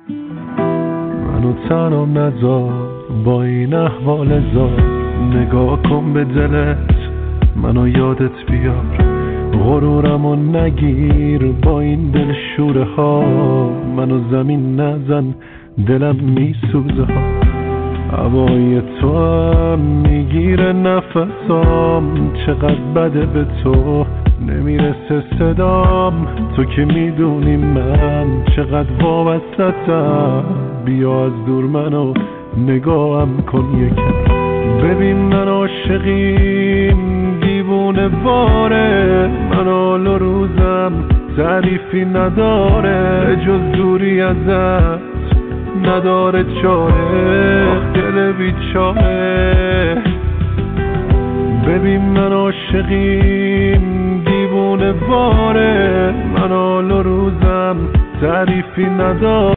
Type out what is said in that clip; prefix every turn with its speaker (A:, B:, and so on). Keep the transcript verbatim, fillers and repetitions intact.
A: منو تنها نذار با این احوال زار، نگاه کن به دلت منو یادت بیار، غرورمو نگیر با این دل شوره ها، منو زمین نزن دلم میسوزه ها، هوای تو هم میگیره نفسام، چقدر بده به تو نمیرسه صدام، تو که میدونی من چقدر وابسته‌ام، بیا از دور منو نگاهم کن یکم، ببین من عاشقیم دیوونه واره، من حال و روزم تعریفی نداره، جز دوری ازت نداره چاره، آخ دل بیچاره، ببین من عاشقیم دیوونه واره، من حال و روزم تعریفی نداره.